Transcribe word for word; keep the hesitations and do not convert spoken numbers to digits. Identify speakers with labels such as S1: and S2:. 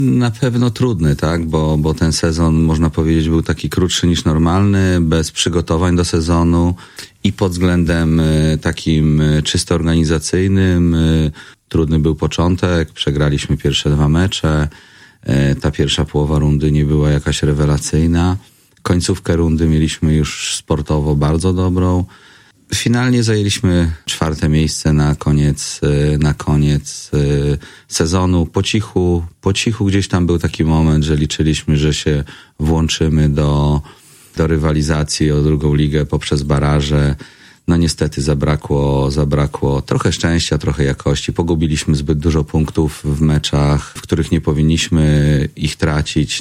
S1: Na pewno trudny, tak, bo, bo ten sezon, można powiedzieć, był taki krótszy niż normalny, bez przygotowań do sezonu i pod względem y, takim y, czysto organizacyjnym. Y, trudny był początek, przegraliśmy pierwsze dwa mecze, y, ta pierwsza połowa rundy nie była jakaś rewelacyjna. Końcówkę rundy mieliśmy już sportowo bardzo dobrą. Finalnie zajęliśmy czwarte miejsce na koniec, na koniec sezonu. Po cichu, po cichu gdzieś tam był taki moment, że liczyliśmy, że się włączymy do, do rywalizacji o drugą ligę poprzez baraże. No niestety zabrakło, zabrakło trochę szczęścia, trochę jakości. Pogubiliśmy zbyt dużo punktów w meczach, w których nie powinniśmy ich tracić.